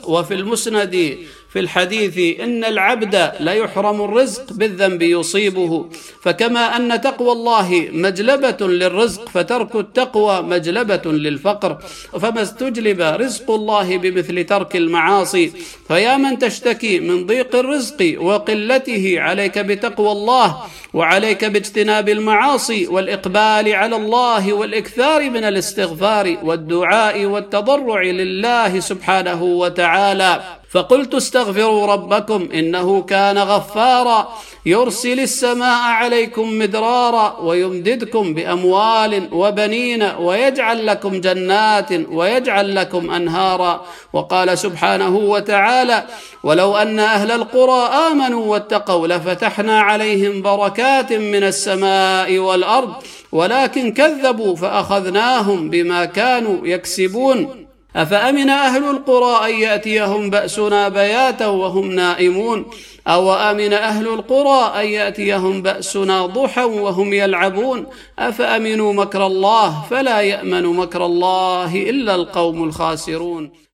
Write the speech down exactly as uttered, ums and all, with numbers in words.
وفي المسند في الحديث إن العبد لا يحرم الرزق بالذنب يصيبه، فكما أن تقوى الله مجلبة للرزق فترك التقوى مجلبة للفقر، فما استجلب رزق الله بمثل ترك المعاصي. فيا من تشتكي من ضيق الرزق وقلته، عليك بتقوى الله، وعليك باجتناب المعاصي والإقبال على الله والإكثار من الاستغفار والدعاء والتضرع لله سبحانه وتعالى. فقلت استغفروا ربكم إنه كان غفارا يرسل السماء عليكم مدرارا ويمددكم بأموال وبنين ويجعل لكم جنات ويجعل لكم أنهارا. وقال سبحانه وتعالى: ولو أن أهل القرى آمنوا واتقوا لفتحنا عليهم بركات من السماء والأرض ولكن كذبوا فأخذناهم بما كانوا يكسبون. أفأمن أهل القرى أن يأتيهم بأسنا بياتا وهم نائمون، أو أمن أهل القرى أن يأتيهم بأسنا ضحى وهم يلعبون. أفأمنوا مكر الله فلا يأمن مكر الله إلا القوم الخاسرون.